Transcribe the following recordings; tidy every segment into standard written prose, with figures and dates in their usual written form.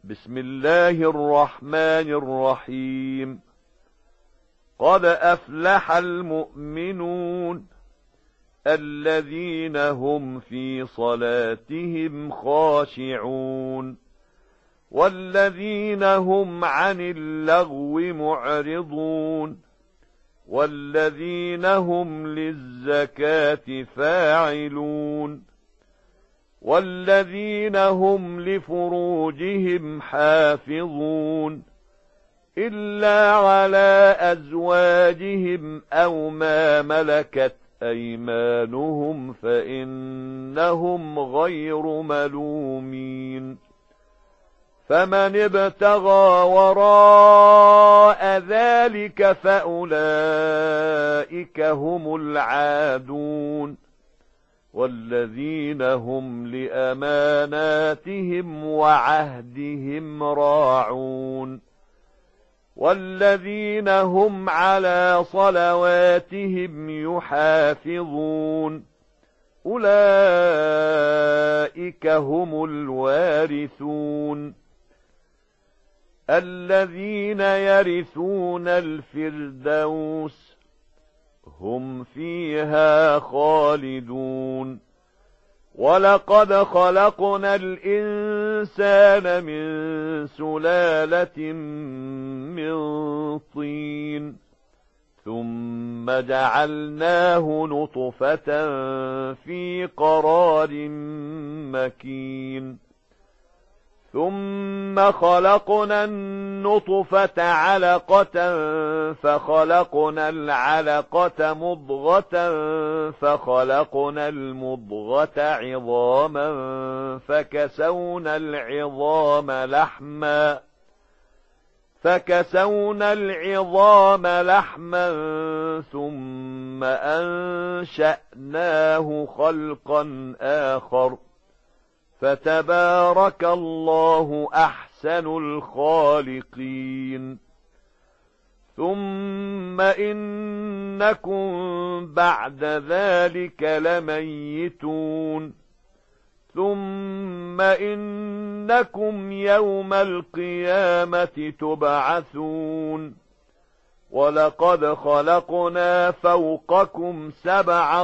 بسم الله الرحمن الرحيم. قد أفلح المؤمنون الذين هم في صلاتهم خاشعون والذين هم عن اللغو معرضون والذين هم للزكاة فاعلون والذين هم لفروجهم حافظون إلا على أزواجهم أو ما ملكت أيمانهم فإنهم غير ملومين. فمن ابتغى وراء ذلك فأولئك هم العادون والذين هم لأماناتهم وعهدهم راعون والذين هم على صلواتهم يحافظون أولئك هم الوارثون الذين يرثون الفردوس هم فيها خالدون. ولقد خلقنا الإنسان من سلالة من طين ثم جعلناه نطفة في قرار مكين ثم خلقنا النطفة علقة فخلقنا العلقة مضغة فخلقنا المضغة عظاما فكسونا العظام لحما ثم أنشأناه خلقا آخر فتبارك الله أحسن الخالقين. ثم إنكم بعد ذلك لميتون ثم إنكم يوم القيامة تبعثون. ولقد خلقنا فوقكم 7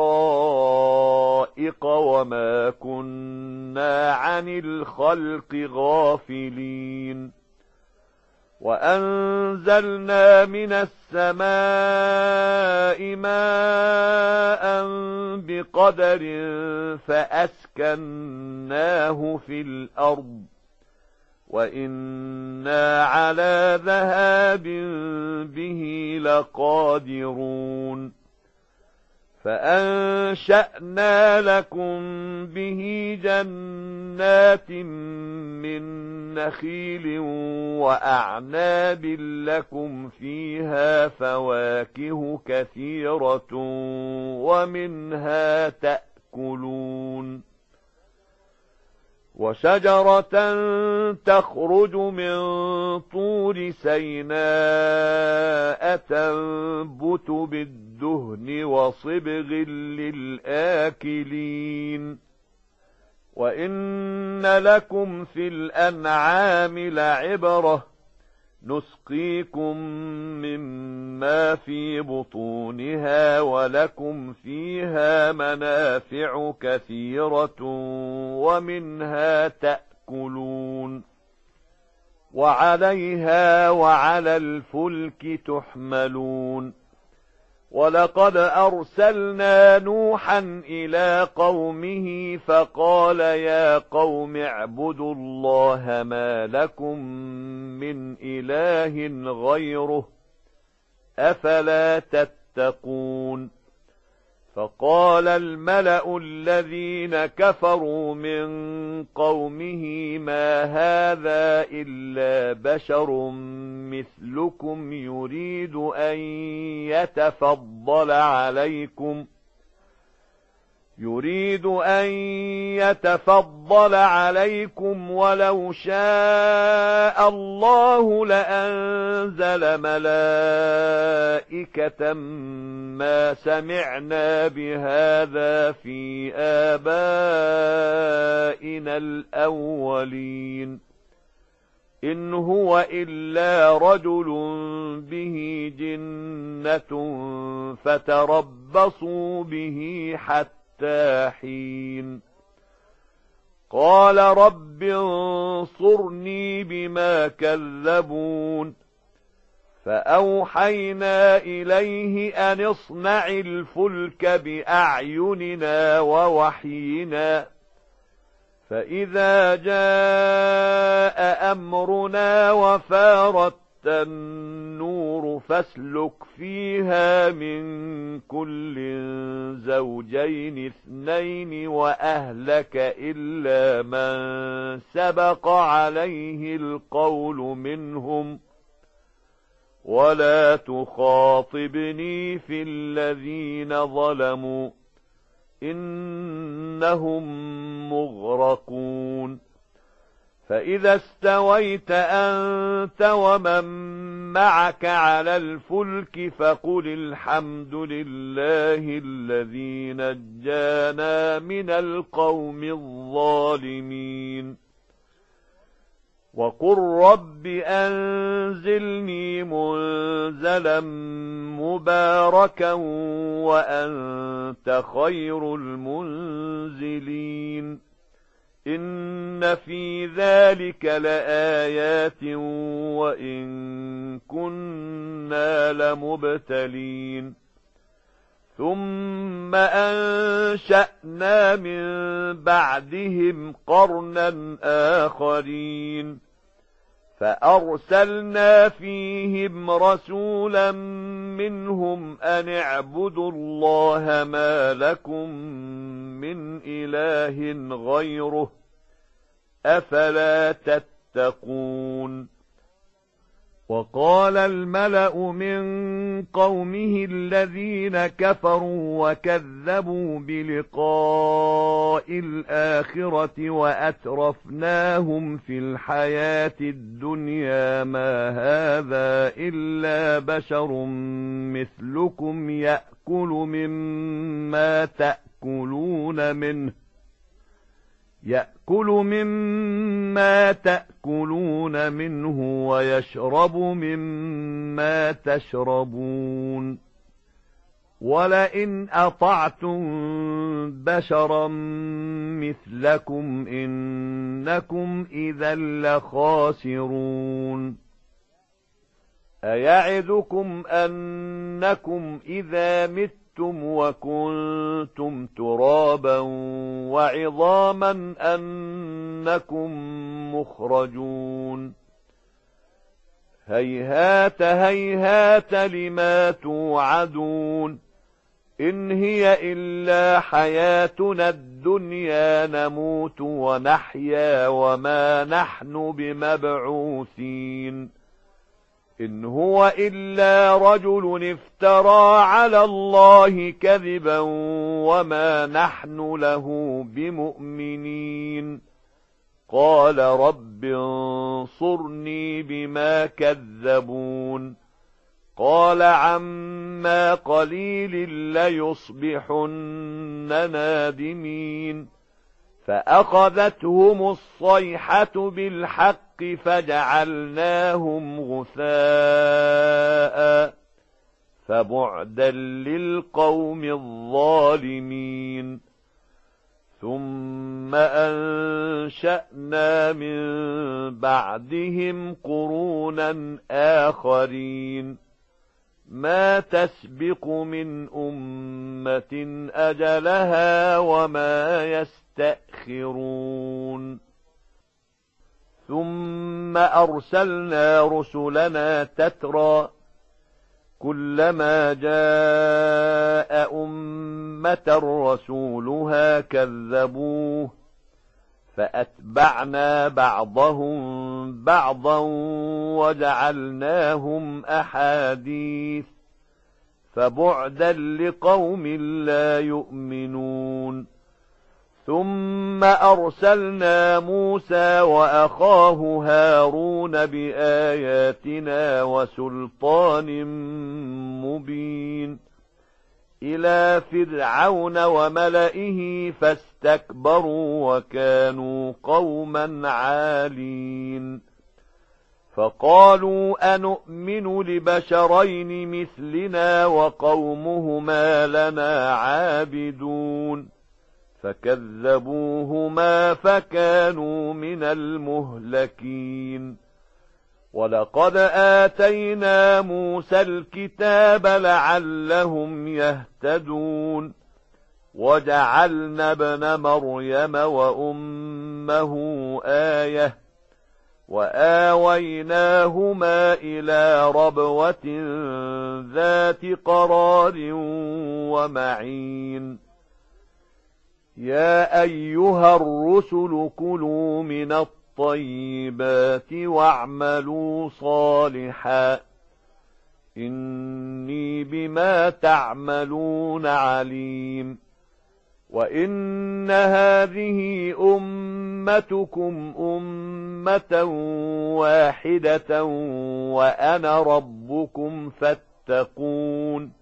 طرائق وما كنا عن الخلق غافلين. وأنزلنا من السماء ماء بقدر فأسكناه في الأرض وإنا على ذهاب به لقادرون. فأنشأنا لكم به جنات من نخيل وأعناب لكم فيها فواكه كثيرة ومنها تأكلون. وشجرة تخرج من طور سيناء تنبت بالدهن وصبغ للآكلين. وإن لكم في الأنعام لعبرة نسقيكم مما في بطونها ولكم فيها منافع كثيرة ومنها تأكلون وعليها وعلى الفلك تحملون. ولقد أرسلنا نوحا إلى قومه فقال يا قوم اعبدوا الله ما لكم من إله غيره أفلا تتقون. فقال الملأ الذين كفروا من قومه ما هذا إلا بشر مثلكم يريد أن يتفضل عليكم ولو شاء الله لأنزل ملائكة ما سمعنا بهذا في آبائنا الأولين إن هو إلا رجل به جنة فتربصوا به حتى حين قال رب انصرني بما كذبون فأوحينا إليه أن اصنع الفلك بأعيننا ووحينا فإذا جاء أمرنا وفارت النور فاسلك فيها من كل زوجين اثنين وأهلك إلا من سبق عليه القول منهم ولا تخاطبني في الذين ظلموا إنهم مغرقون فإذا استويت أنت ومن معك على الفلك فقل الحمد لله الذي نجانا من القوم الظالمين وقل رب أنزلني منزلا مباركا وأنت خير المنزلين إن في ذلك لآيات وإن كنا لمبتلين ثم أنشأنا من بعدهم قرنا آخرين فأرسلنا فيهم رسولا منهم أن اعبدوا الله ما لكم من إله غيره أفلا تتقون وقال الملأ من قومه الذين كفروا وكذبوا بلقاء الآخرة وأترفناهم في الحياة الدنيا ما هذا إلا بشر مثلكم يأكل مما تأكلون منه ويشرب مما تشربون ولئن أطعتم بشرا مثلكم إنكم إذا لخاسرون أيعدكم أنكم إذا متم وكنتم ترابا وعظاما أنكم مخرجون هيهات هيهات لما توعدون إن هي إلا حياتنا الدنيا نموت ونحيا وما نحن بمبعوثين إن هو إلا رجل افترى على الله كذبا وما نحن له بمؤمنين قال رب انصرني بما كذبون قال عما قليل ليصبحن نادمين فأخذتهم الصيحة بالحق فجعلناهم غثاء فبعدا للقوم الظالمين ثم أنشأنا من بعدهم قرونا آخرين ما تسبق من أمة أجلها وما يستأخرون ثم أرسلنا رسلنا تترى كلما جاء أمة رسولها كذبوه فأتبعنا بعضهم بعضا وجعلناهم أحاديث فبعدا لقوم لا يؤمنون ثم أرسلنا موسى وأخاه هارون بآياتنا وسلطان مبين إلى فرعون وملئه فاستكبروا وكانوا قوما عالين فقالوا أنؤمن لبشرين مثلنا وقومهما لنا عابدون فكذبوهما فكانوا من المهلكين ولقد آتينا موسى الكتاب لعلهم يهتدون وجعلنا ابن مريم وأمه آية وآويناهما إلى ربوة ذات قرار ومعين يا أيها الرسل كلوا من الطيبات واعملوا صالحا إني بما تعملون عليم وإن هذه أمتكم أمة واحدة وأنا ربكم فاتقون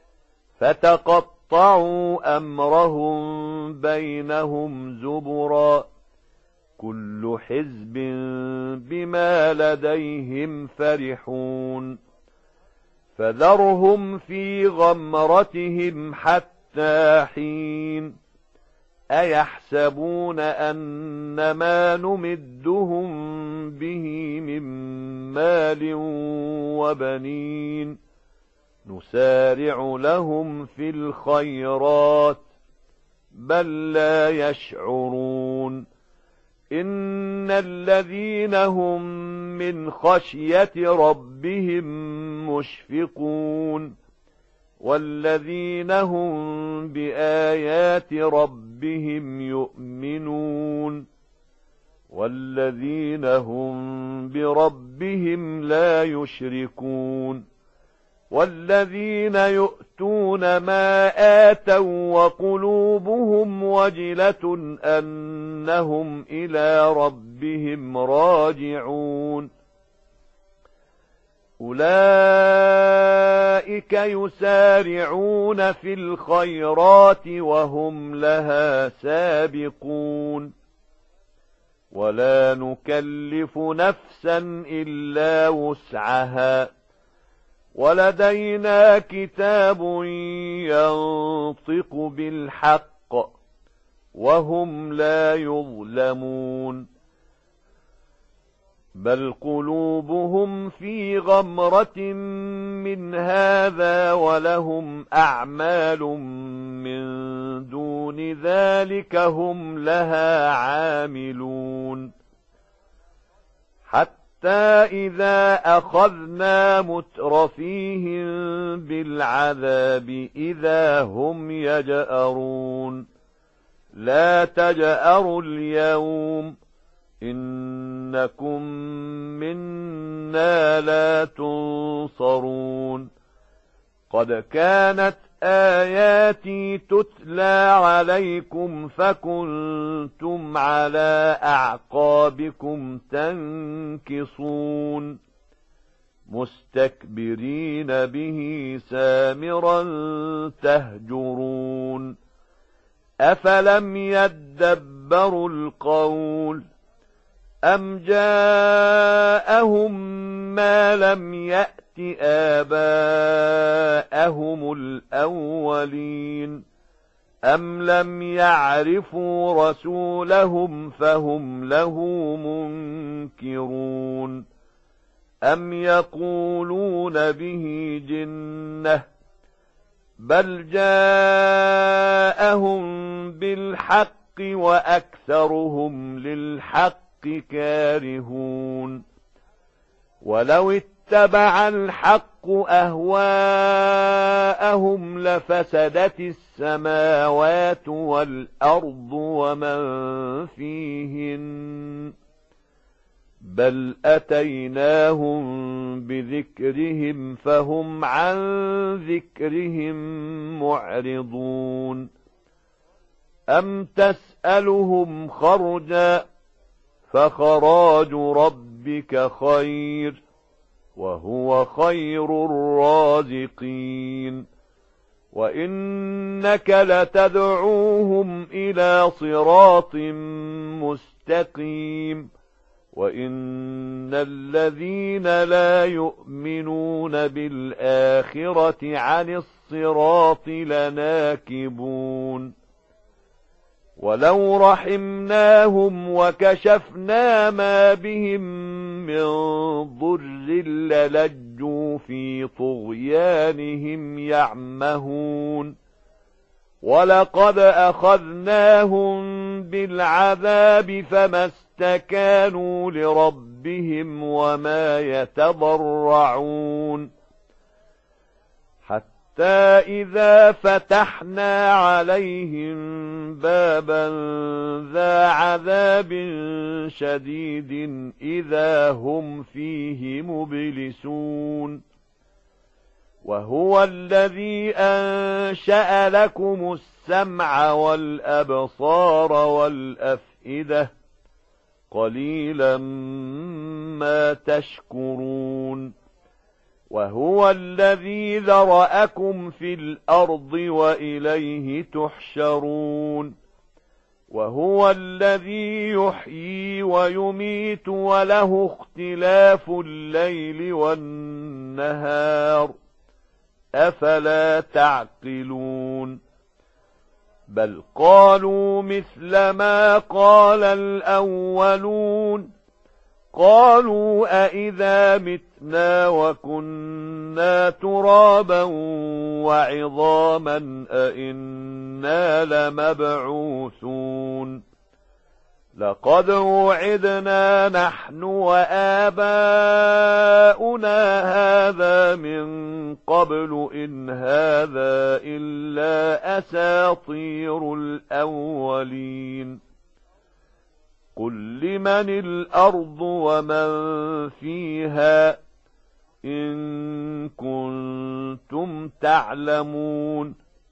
فتقطعوا أمرهم بينهم زبرا كل حزب بما لديهم فرحون فذرهم في غمرتهم حتى حين أيحسبون أن ما نمدهم به من مال وبنين نسارع لهم في الخيرات بل لا يشعرون إن الذين هم من خشية ربهم مشفقون والذين هم بآيات ربهم يؤمنون والذين هم بربهم لا يشركون والذين يؤتون ما آتوا وقلوبهم وجلة أنهم إلى ربهم راجعون أولئك يسارعون في الخيرات وهم لها سابقون ولا نكلف نفسا إلا وسعها ولدينا كتاب ينطق بالحق وهم لا يظلمون بل قلوبهم في غمرة من هذا ولهم أعمال من دون ذلك هم لها عاملون حتى إذا أخذنا مترفيهم بالعذاب إذا هم يجأرون لا تجأروا اليوم إنكم منا لا تنصرون قد كانت آياتي تتلى عليكم فكنتم على أعقابكم تنكصون مستكبرين به سامرا تهجرون أفلم يدبروا القول أم جاءهم ما لم يأت آباءهم الأولين أم لم يعرفوا رسولهم فهم له منكرون أم يقولون به جنة بل جاءهم بالحق وأكثرهم للحق كارهون ولو اتبع الحق أهواءهم لفسدت السماوات والأرض ومن فيهن بل أتيناهم بذكرهم فهم عن ذكرهم معرضون أم تسألهم خرجا فخراج ربك خير وهو خير الرازقين وإنك لتدعوهم إلى صراط مستقيم وإن إن الذين لا يؤمنون بالآخرة عن الصراط لناكبون ولو رحمناهم وكشفنا ما بهم من ضر للجوا في طغيانهم يعمهون ولقد أخذناهم بالعذاب فما استكانوا لربهم وما يتضرعون حتى إذا فتحنا عليهم بابا ذا عذاب شديد إذا هم فيه مبلسون وهو الذي أنشأ لكم السمع والأبصار والأفئدة قليلا ما تشكرون وهو الذي ذرأكم في الأرض وإليه تحشرون وهو الذي يحيي ويميت وله اختلاف الليل والنهار أفلا تعقلون بل قالوا مثل ما قال الأولون قالوا أئذا متنا وكنا ترابا وعظاما أئنا لمبعوثون لقد وعدنا نحن وآباؤنا هذا من قبل إن هذا إلا أساطير الأولين قل لمن الأرض ومن فيها إن كنتم تعلمون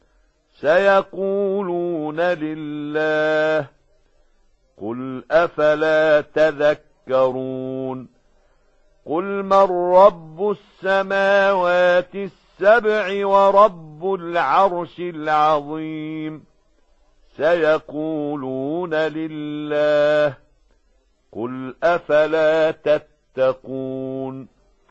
سيقولون لله قل أفلا تذكرون قل من رب السماوات السبع ورب العرش العظيم سيقولون لله قل أفلا تتقون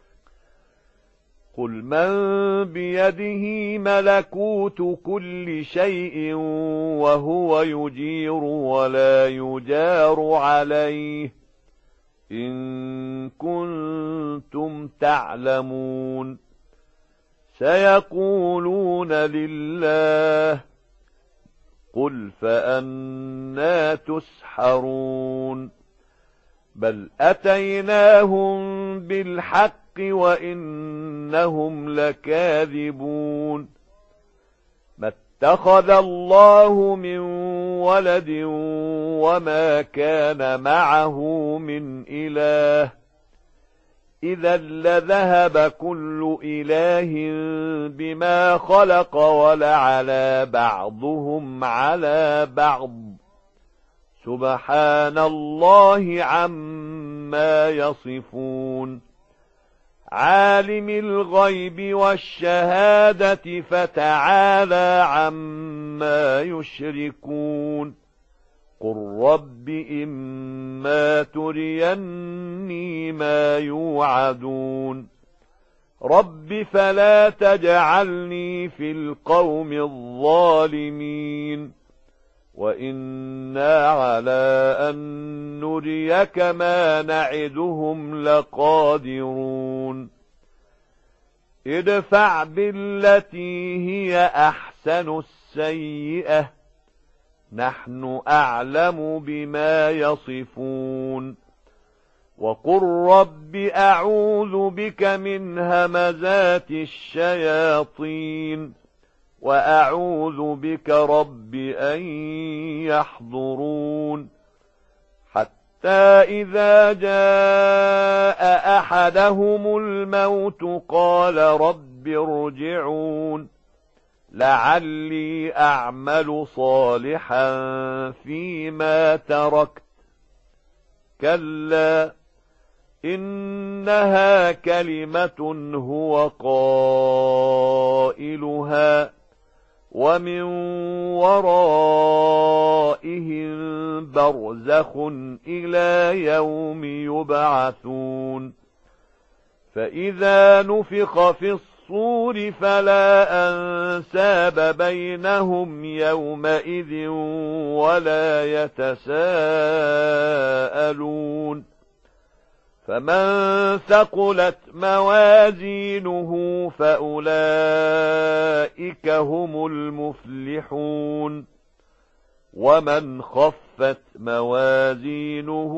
قل من بيده ملكوت كل شيء وهو يجير ولا يجار عليه إن كنتم تعلمون سيقولون لله قل فأنى تسحرون بل أتيناهم بالحق وإنهم لكاذبون ما اتخذ الله من ولد وما كان معه من إله إذا لذهب كل إله بما خلق ولعلى بعضهم على بعض سبحان الله عما يصفون عالم الغيب والشهادة فتعالى عما يشركون قل رب إما تريني ما يوعدون رب فلا تجعلني في القوم الظالمين وإنا على أن نريك ما نعدهم لقادرون ادفع بالتي هي أحسن السيئة نحن أعلم بما يصفون وقل رب أعوذ بك من همزات الشياطين وأعوذ بك رب أن يحضرون حتى إذا جاء أحدهم الموت قال رب ارجعون لعلي أعمل صالحا فيما تركت كلا إنها كلمة هو قائلها ومن ورائهم برزخ إلى يوم يبعثون فإذا نفخ في الصور فلا أنساب بينهم يومئذ ولا يتساءلون فمن ثقلت موازينه فأولئك هم المفلحون ومن خفت موازينه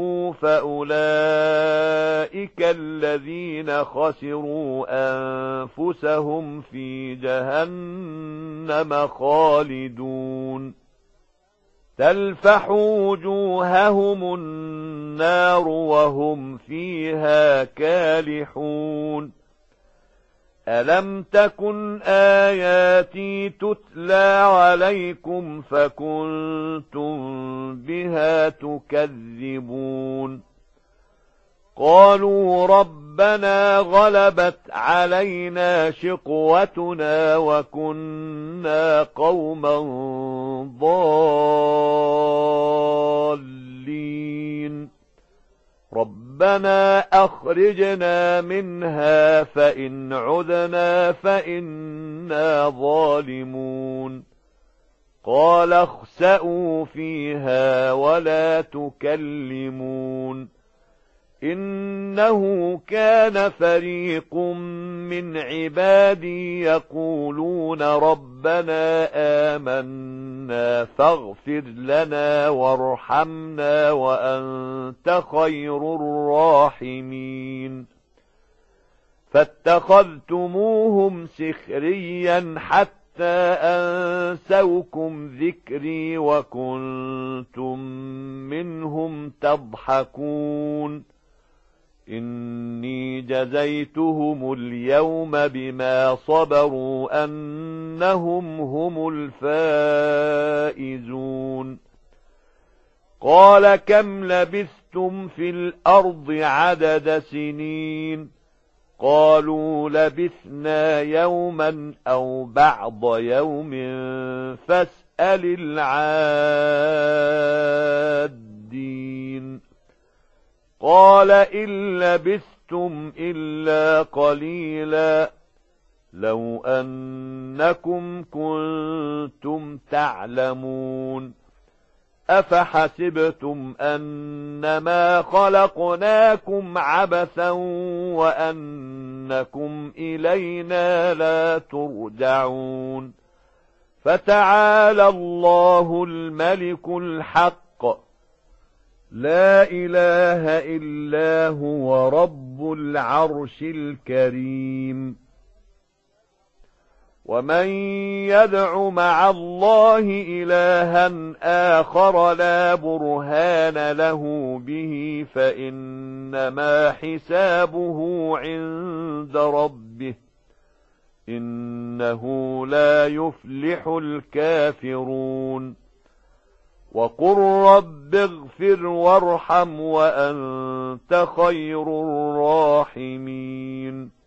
فأولئك الذين خسروا أنفسهم في جهنم خالدون تلفح وجوههم النار وهم فيها كالحون ألم تكن آياتي تتلى عليكم فكنتم بها تكذبون قالوا ربنا غلبت علينا شقوتنا وكنا قوما ضالين ربنا أخرجنا منها فإن عدنا فإنا ظالمون قال اخسئوا فيها ولا تكلمون إنه كان فريق من عبادي يقولون ربنا آمنا فاغفر لنا وارحمنا وأنت خير الراحمين فاتخذتموهم سخريا حتى أنسوكم ذكري وكنتم منهم تضحكون إني جزيتهم اليوم بما صبروا أنهم هم الفائزون قال كم لبثتم في الأرض عدد سنين قالوا لبثنا يوما أو بعض يوم فاسأل العادين قال إن لبثتم إلا قليلا لو أنكم كنتم تعلمون أفحسبتم أنما خلقناكم عبثا وأنكم إلينا لا ترجعون فتعالى الله الملك الحق لا إله إلا هو رب العرش الكريم ومن يدع مع الله إلها آخر لا برهان له به فإنما حسابه عند ربه إنه لا يفلح الكافرون وقل رب اغفر وارحم وأنت خير الراحمين